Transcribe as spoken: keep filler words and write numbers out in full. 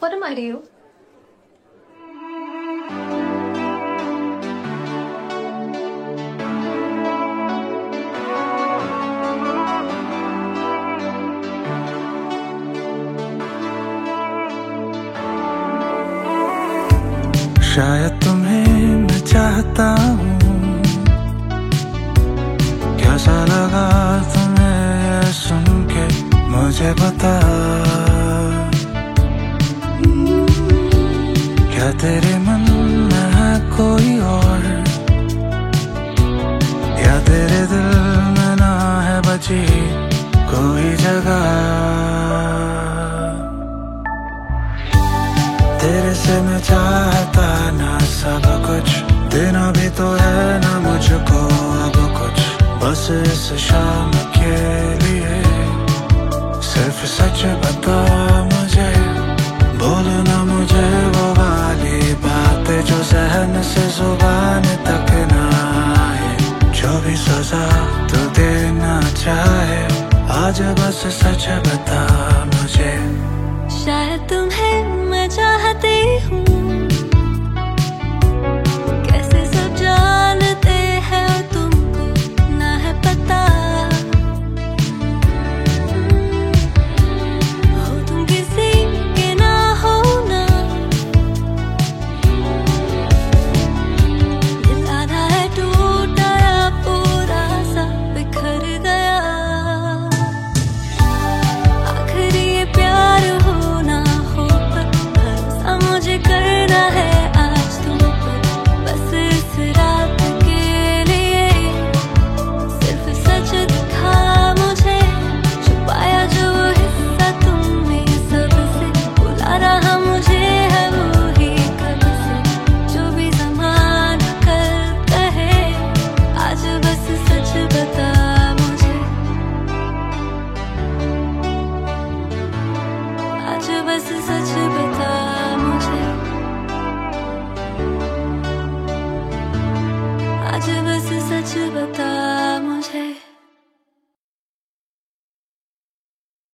What am I to you? शायद तुम्हें मैं चाहता हूँ, कैसा लगा तुम्हें ये सुन के मुझे बता। क्या तेरे मन में है कोई और, या तेरे दिल में ना है बची कोई जगह। तेरे से मैं चाहता ना सब कुछ, देना भी तो है ना मुझको अब कुछ। बस इस शाम के लिए सिर्फ सच बता मुझे, बोलना मुझे वो वाली बात जो ज़हन से जुबान तक ना आए। जो भी सजा तू देना चाहे आज बस सच बता।